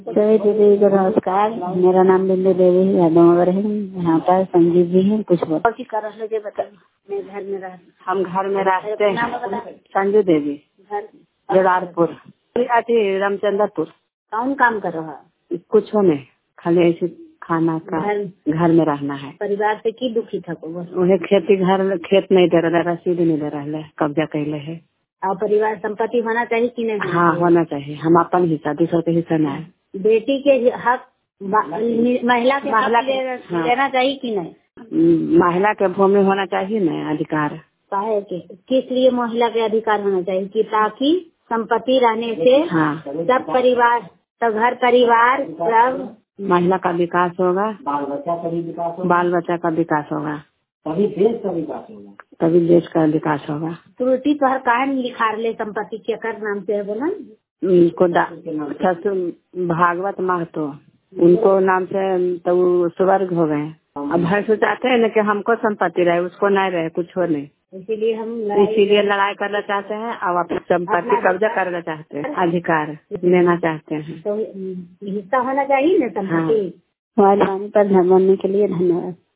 जय दीदी को नमस्कार। मेरा नाम बिंदु देवी यादव है। यहाँ पर संजीव जी हैं। कुछ कर रहे बता। मैं घर में रह हम घर में रहते हैं। संजू देवी घर जलारपुर रामचंद्रपुर। कौन काम कर रहा है? कुछ हो नहीं, खाली ऐसे खाना का घर में रहना है। परिवार से की दुखी था को उन्हें खेती घर खेत नहीं दे रहा, रसीद नहीं दे रहा है, कब्जा कैले है। और परिवार संपत्ति होना चाहिए कि नहीं? हाँ होना चाहिए। हम अपन हिस्सा दूसरों के हिस्सा नहीं। बेटी के हक महिला के देना चाहिए कि नहीं? महिला के भूमि होना चाहिए न अधिकार। किस लिए महिला के अधिकार होना चाहिए? कि ताकि संपत्ति रहने से हाँ सब परिवार सब घर परिवार सब महिला का विकास होगा, बाल बच्चा का विकास होगा, तभी देश का विकास होगा, तभी देश का विकास होगा। त्रुटि पर कायम लिखा ले संपत्ति के कर नाम से है बोला उनको भागवत महतो उनको नाम से तो स्वर्ग हो गए। अब भाई सोचाते हैं न कि हमको संपत्ति रहे, उसको नहीं रहे, कुछ हो नहीं। इसीलिए लड़ाई करना चाहते हैं और अपनी संपत्ति कब्जा करना चाहते हैं, अधिकार लेना चाहते हैं। तो हिस्सा होना चाहिए न संपत्ति। हमारी वाणी पर बनने के लिए धन्यवाद।